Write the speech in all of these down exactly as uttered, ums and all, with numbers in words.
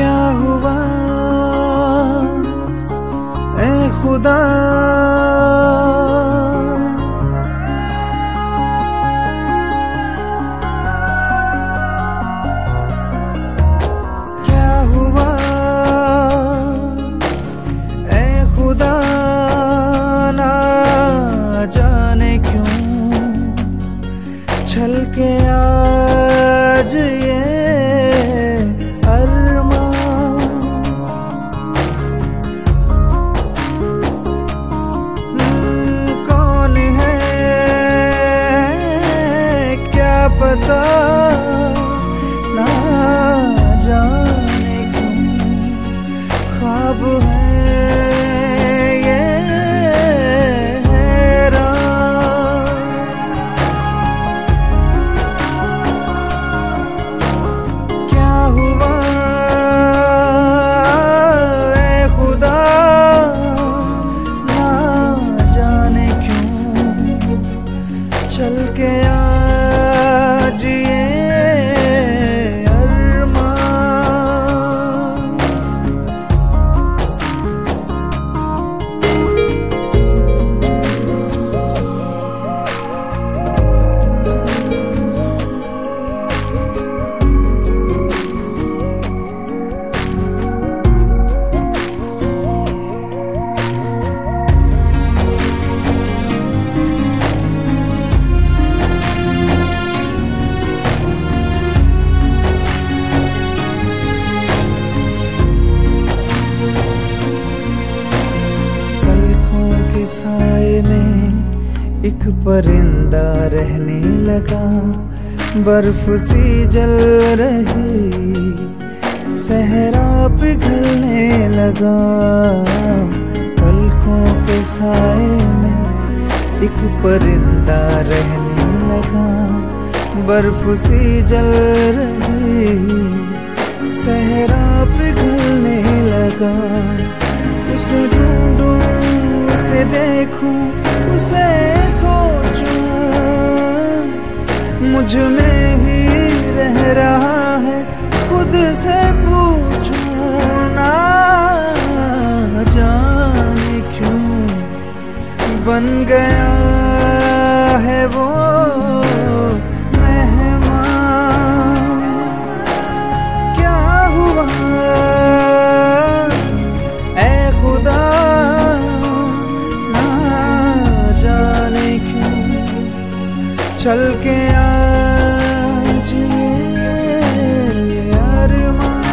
क्या हुआ ऐ खुदा, क्या हुआ ऐ खुदा, ना जाने क्यों छल के आज ये पता ना जाने क्यों ख्वाब है ये हैरान। क्या हुआ ऐ खुदा, ना जाने क्यों चल के साए में एक परिंदा रहने लगा, बर्फ सी जल रही सहरा पिघलने लगा। पलकों के साए में एक परिंदा रहने लगा, बर्फ सी जल रही सहरा पिघलने लगा। उसे ढूंढूं, उसे देखूं, उसे सोचूं, मुझ में ही रह रहा है, खुद से पूछूं, ना जाने क्यों बन गया है वो मेहमान। क्या हुआ ऐ खुदा, चल के आज ये अरमान।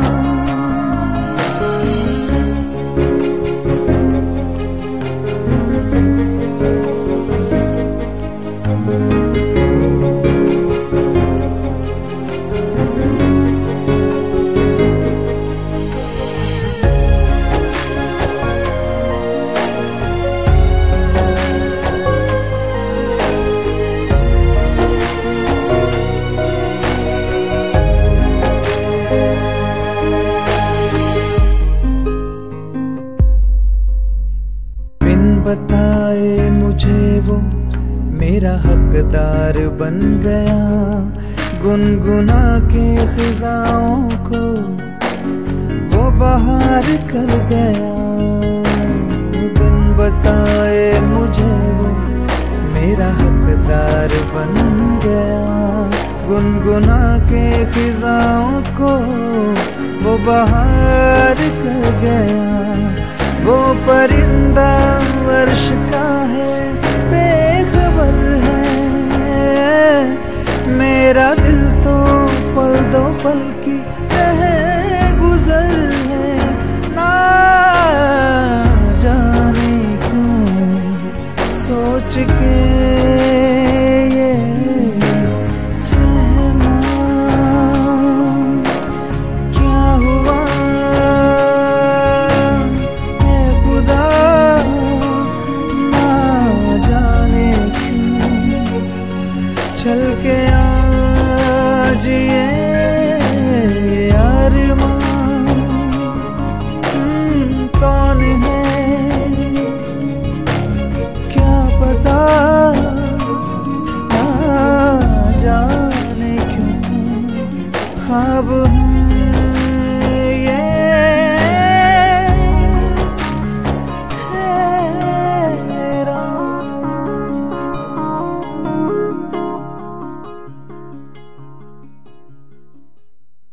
बताए मुझे वो मेरा हकदार बन गया, गुनगुना के खिजाओं को वो बहार कर गया। बिन बताए मुझे वो मेरा हकदार बन गया, गुनगुना के खिजाओं को वो बहार कर गया। वो परिंदा वर्ष का है, बेखबर है, मेरा दिल तो पल दो पल की रहे गुजर है। ना जाने क्यों सोच के ये सहमा, क्या हुआ चल के आज ये अरमान। कौन है क्या पता, ना जाने क्यों ख्वाब